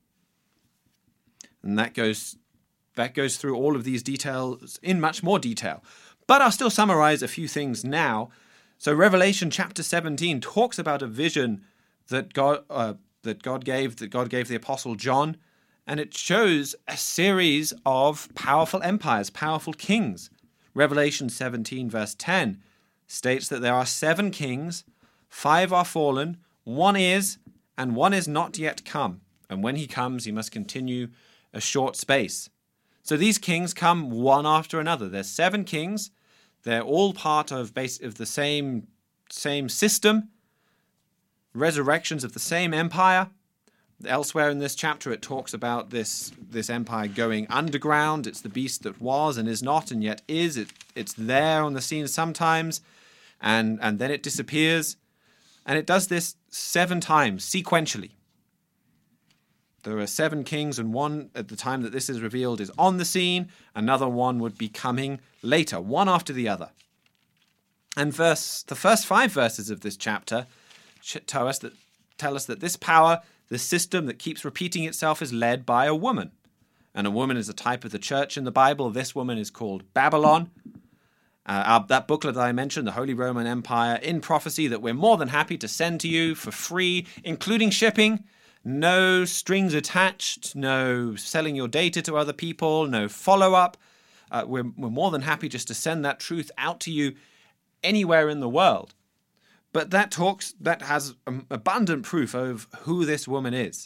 And that goes, that goes through all of these details in much more detail. But I'll still summarize a few things now. So Revelation chapter seventeen talks about a vision that God, uh, that God gave, that God gave the Apostle John, and it shows a series of powerful empires, powerful kings. Revelation seventeen verse ten states that there are seven kings, five are fallen, one is, and one is not yet come. And when he comes, he must continue a short space. So these kings come one after another. There's seven kings. They're all part of, base, of the same, same system, resurrections of the same empire. Elsewhere in this chapter, it talks about this, this empire going underground. It's the beast that was and is not and yet is. It, it's there on the scene sometimes, and, and then it disappears. And it does this seven times, sequentially. There are seven kings, and one at the time that this is revealed is on the scene. Another one would be coming later, one after the other. And verse, the first five verses of this chapter tell us that, tell us that this power, this system that keeps repeating itself, is led by a woman. And a woman is a type of the church in the Bible. This woman is called Babylon. Uh, our, that booklet that I mentioned, The Holy Roman Empire in Prophecy, that we're more than happy to send to you for free, including shipping. No strings attached, no selling your data to other people, no follow-up. Uh, we're, we're more than happy just to send that truth out to you anywhere in the world. But that talks, that has um, abundant proof of who this woman is.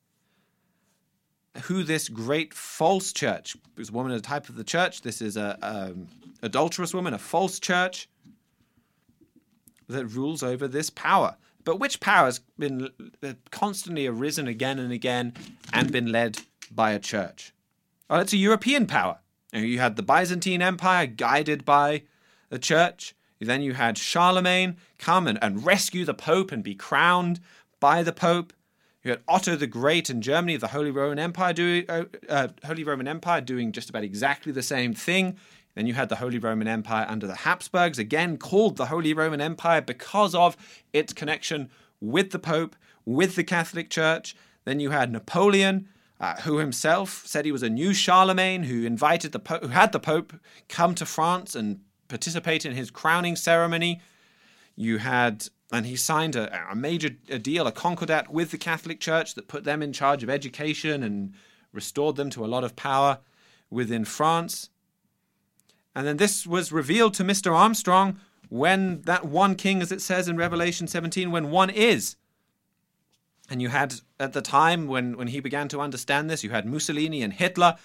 Who this great false church, this woman is a type of the church, this is a um, adulterous woman, a false church that rules over this power. But which power has been constantly arisen again and again and been led by a church? Well, it's a European power. You had the Byzantine Empire guided by the church. Then you had Charlemagne come and, and rescue the Pope and be crowned by the Pope. You had Otto the Great in Germany, the Holy Roman Empire, doing uh, uh, Holy Roman Empire doing just about exactly the same thing. Then you had the Holy Roman Empire under the Habsburgs, again called the Holy Roman Empire because of its connection with the Pope, with the Catholic Church. Then you had Napoleon, uh, who himself said he was a new Charlemagne, who invited the Pope, who had the Pope come to France and participate in his crowning ceremony. You had, and he signed a, a major a deal, a concordat with the Catholic Church that put them in charge of education and restored them to a lot of power within France. And then this was revealed to Mister Armstrong when that one king, as it says in Revelation seventeen, when one is. And you had, at the time when, when he began to understand this, you had Mussolini and Hitler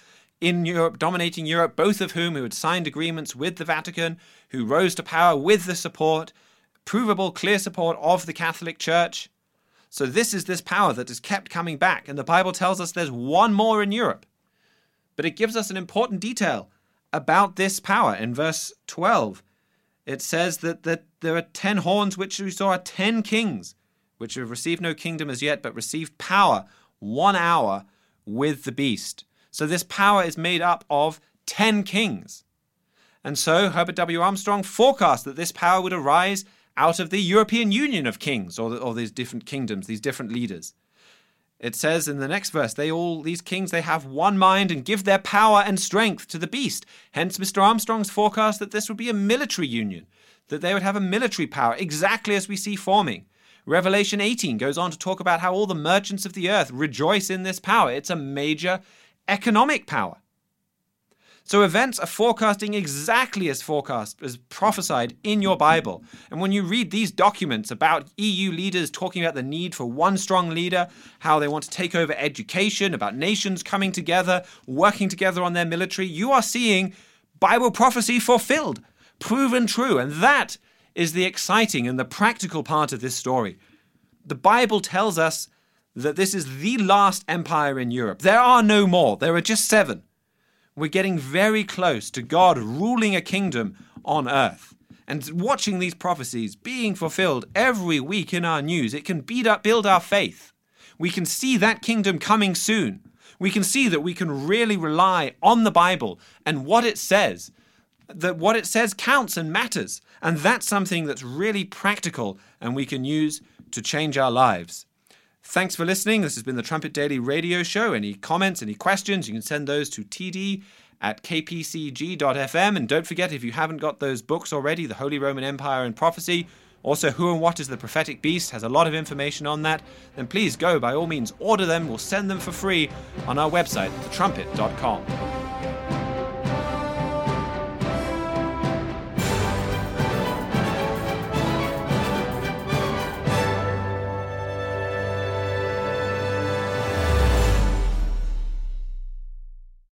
in Europe, dominating Europe, both of whom who had signed agreements with the Vatican, who rose to power with the support, provable, clear support of the Catholic Church. So this is this power that has kept coming back. And the Bible tells us there's one more in Europe. But it gives us an important detail about this power. In verse twelve, it says that, that there are ten horns, which we saw are ten kings, which have received no kingdom as yet, but received power one hour with the beast. So this power is made up of ten kings. And so Herbert W. Armstrong forecast that this power would arise out of the European Union of kings, or, the, or these different kingdoms, these different leaders. It says in the next verse, they all, these kings, they have one mind and give their power and strength to the beast. Hence Mister Armstrong's forecast that this would be a military union, that they would have a military power, exactly as we see forming. Revelation eighteen goes on to talk about how all the merchants of the earth rejoice in this power. It's a major economic power. So events are forecasting exactly as forecast, as prophesied in your Bible. And when you read these documents about E U leaders talking about the need for one strong leader, how they want to take over education, about nations coming together, working together on their military, you are seeing Bible prophecy fulfilled, proven true. And that is the exciting and the practical part of this story. The Bible tells us that this is the last empire in Europe. There are no more. There are just seven. We're getting very close to God ruling a kingdom on earth. And watching these prophecies being fulfilled every week in our news, it can beat up, build our faith. We can see that kingdom coming soon. We can see that we can really rely on the Bible and what it says, that what it says counts and matters. And that's something that's really practical and we can use to change our lives. Thanks for listening. This has been the Trumpet Daily Radio Show. Any comments, any questions, you can send those to t d at k p c g dot f m. And don't forget, if you haven't got those books already, The Holy Roman Empire and Prophecy, also Who and What is the Prophetic Beast, has a lot of information on that, then please go, by all means, order them. We'll send them for free on our website, the trumpet dot com.